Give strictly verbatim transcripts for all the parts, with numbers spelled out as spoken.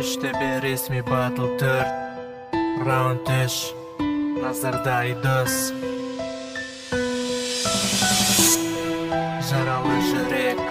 Үштөбе ресми батл төрт раунд үч назарда айдос жаралы жүрек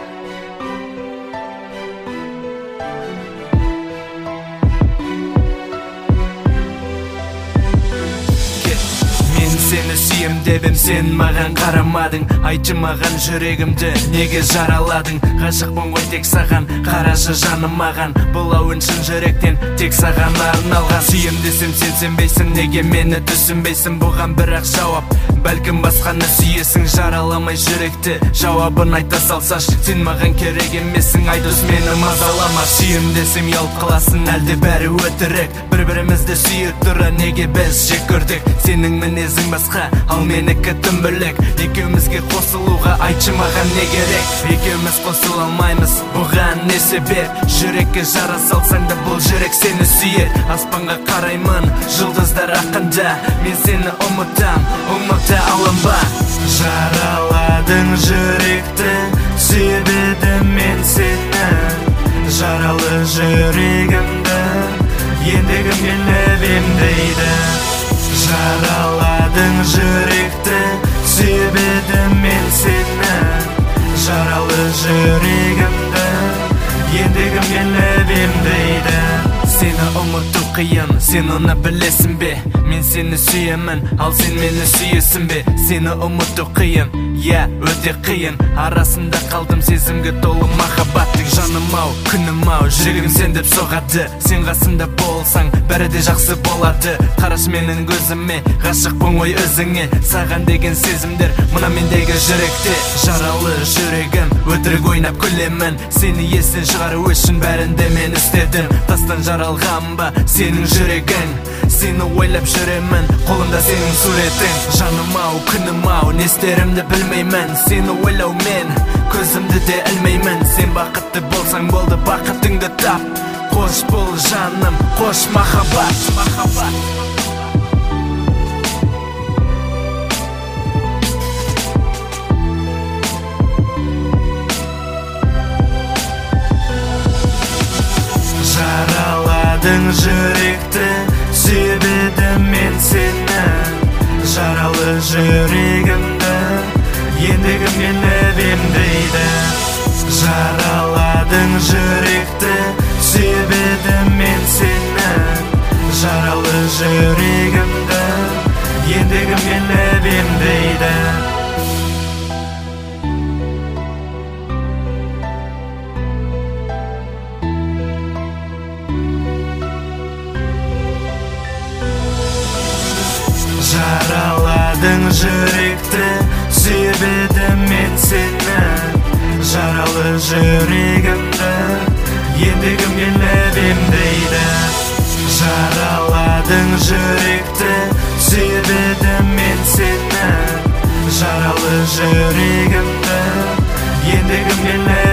Сені сүйем дебем, сен маған қарамадың. Айтшы маған жүрегімді неге жараладың? Ғашықпын ғой тек саған, қарашы жаным маған. Бұл әуен шын жүректен тек саған арналған. Сүйем десем сен сенбейсің, неге мені түсінбейсің? Бұған бірақ жауап, бәлкім басқаны сүйесің. Жараламай жүректі, жауабын айта салсаш. Сен маған керек емессің, айдос мені мазалама. Сүйем десем ұялып қаласың, әлде бәрі өтірік. Бір-бірімізді сүйіп тұра, неге біз жек көрдік? Сенің мінезің басқа, ал менікі тым бөлек. Екеумізге қосылуға айтшы маған не керек? Екеуміз қосыла алмаймыз, бұған не себеп? Жүрекке жара салсаң да бұл жүрек сені сүйер. Аспанға қараймын, жұлдыздар ақында, мен сені ұмытам, ұмыта алам ба? Жараладың жүректі, сүйбедім мен сені. Жаралы жүрегімді, ендігім келіп емдейді. Жараладың жүректі, сүйбедім мен сені. Жаралы жүрегімді, ендігім келіп емдейді. Сені ұмыту қиын, сен оны білесің бе? Мен сені сүйемін, ал сен мені сүйесің бе? Сені ұмыту қиын, я, өте қиын. Арасында қалдым сезімге толы махаббаттың. Жаным ау, күнім ау, жүрегім сен деп соғады. Сен қасымда болсаң, бәрі де жақсы болады. Қараш менің көзіме, ғашықпын ғой өзіңе. Саған деген сезімдер, мына мендегі жүректе. Жаралы жүрегім, өтірік ойнап күлемін. Сені естен шығару үшін бәрінде мен істедім. Тастан жаралған ба сенің жүрегің? Сені ойлап жүремін, қолымда сенің суретің. Жаным ау, күнім ау, не істерімді білмеймін. Сені ойлаумен, көзімді де ілмеймін. Сен бақытты болсаң болды, бақытыңды тап. Қош бол жаным, қош махаббат, махаббат. Жараладың жүректі, сүйбедім мен сені. Жаралы жүрегімді, ендігім келіп емдейді. Жараладың жүректі, сүйбедім мен сені. Жаралы жүрегімді, ендігім келіп емдейді. Жараладың жүректі, сүйбедім мен сені. Жаралы жүрегімді, ендігім келіп емдейді. Жараладың жүректі, сүйбедім мен сені. Жаралы жүрегімді, ендігім келіп